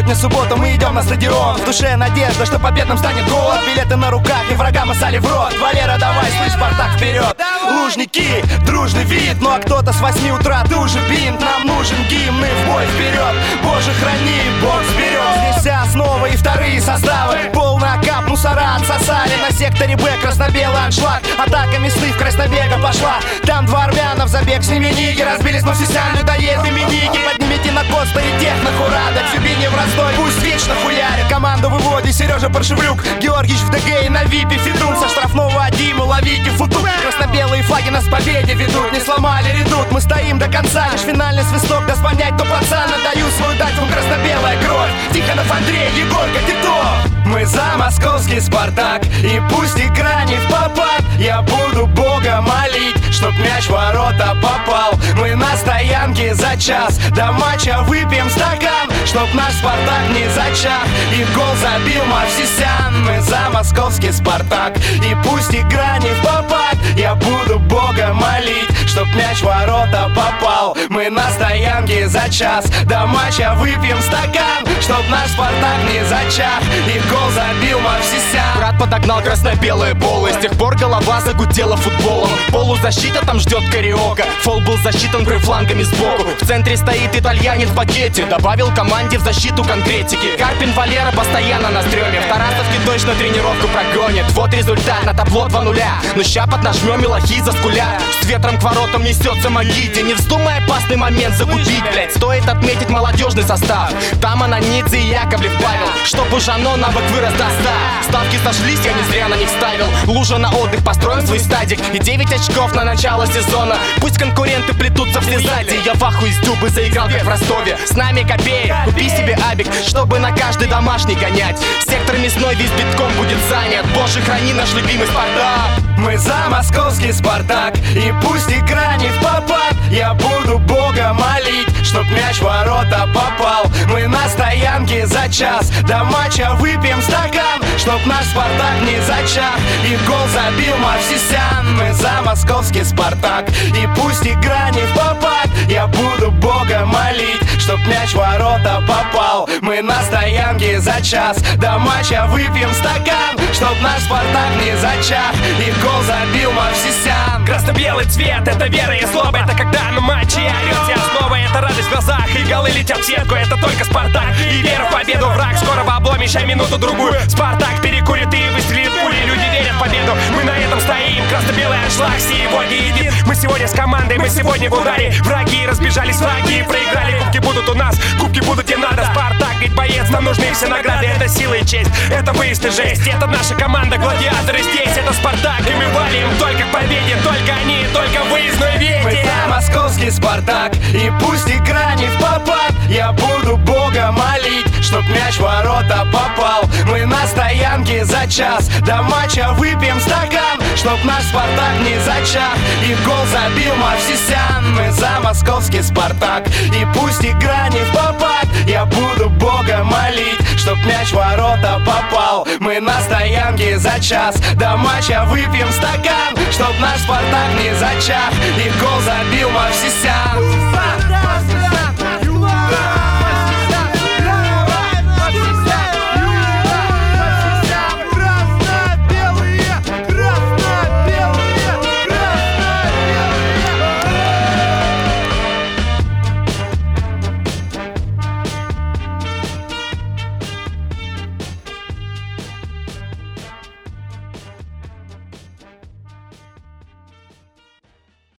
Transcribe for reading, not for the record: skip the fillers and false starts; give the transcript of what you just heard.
Сегодня суббота, мы идем на стадион. В душе надежда, что победным станет гол. Билеты на руках и врагам осали в рот. Валера, давай, слышь, Спартак, вперед! Лужники, дружный вид. Ну а кто-то с 8 утра, ты уже бинт. Нам нужен гимн и в бой вперед. Боже, храни, Бог вперед. Здесь вся основа и вторые составы. Полный окап, мусора отсосали. На секторе Б красно-белый аншлаг. Атака Мясных в краснобега пошла. Там два армянов, забег с ними ниги. Разбились на всесян, людоеды, миники. Поднимите на Коста и тех на Хурада. Ксюбине в Ростове, пусть вечно хуярят. Команду выводит Сережа Паршевлюк. Георгиевич в ДГ и на ВИПе Федун. Со штрафного Диму ловите футу. Красно-белые флаги нас к победе ведут. Не сломали редут, мы стоим до конца. Лишь финальный свисток даст понять, кто пацан. Отдаю свою дачу, красно-белая кровь. Тихонов Андрей, Егорка, Титов. Мы за московский Спартак. И пусть игра не в попад, я буду Бога молить, чтоб мяч в ворота попал. Мы на стоянке за час до матча выпьем стакан, чтоб наш Спартак не зачах и гол забил Мавсисян. Мы за московский Спартак. И пусть игра не в попад, я буду Бога молить, чтоб мяч в ворота попал. Мы на стоянке за час до матча выпьем стакан, чтоб наш Спартак не зачах и гол забил Мавсисян. Брат подогнал красно-белые полы. С тех пор голова загудела футболом. Полузащита, там ждет кариока. Фол был засчитан флангами сбоку. В центре стоит итальянец в пакете. Добавил команде в защиту конкретики. Карпин Валера постоянно на стреме. В Тарасовке точно тренировку прогонит. Вот результат, на табло 2-0. Но ща поднажмем и лохи заскулят. С ветром к воротам несется Магити. Не вздумай опасный момент загубить, блять. Стоит отметить молодежный состав. Там Ананидзе и Яковлев Павел. Чтоб у Жано навык вырос до 100. Ставки сошлись, я не зря на них ставил. Лужа на отдых, построим свой стадик. И 9 очков на начало сезона. Пусть конкуренты плетутся все сзади. Я в ахуе из Дюбы заиграл как в Ростове. С нами Копеек, купи себе абик, чтобы на каждый домашний гонять. Сектор Мясной весь битком будет занят. Боже, храни наш любимый Спартак. Мы за московский Спартак. И пусть игра не в попад, я буду Бога молить, чтоб мяч в ворота попал. Мы на стоянке за час до матча выпьем стакан, чтоб наш Спартак не зачах и гол забил Мавсисян. Мы за московский Спартак. И пусть игра не в попад, я буду Бога молить, чтоб мяч в ворота попал. Мы на стоянке за час до матча выпьем стакан, чтоб наш Спартак не зачах и гол забил Мавсисян. Красно-белый цвет — это вера и злоба. Это когда на матче орёт вся основа. Это радость в глазах и голы летят в сетку. Это только Спартак и вера в победу. Враг скоро в обломе, еще минуту-другую. Спартак перекурит и выстрелит пули. Люди верят в победу, мы на этом стоим. Красно-белый аншлаг сегодня едит. Мы сегодня с командой, мы сегодня в ударе. Враги разбежались, враги проиграли. Кубки будут у нас, кубки будут где надо. Спартак ведь боец, нам нужны все награды. Это сила и честь, это выезд и жесть. Это наша команда, гладиаторы здесь. Это Спартак, и мы валим только к победе. Только они, только выездной ветер. Мы за московский Спартак. И пусть игра не в попад, я буду Бога молить, чтоб мяч в ворота попал. Мы на стоянке за час до матча выпьем стакан, чтоб наш Спартак не зачах и гол забил Мавсисян. Мы за московский Спартак. И пусть игра не в попад, я буду Бога молить, чтоб мяч в ворота попал. Мы на стоянке за час до матча выпьем стакан, чтоб наш Спартак не зачах и гол забил Мавсисян.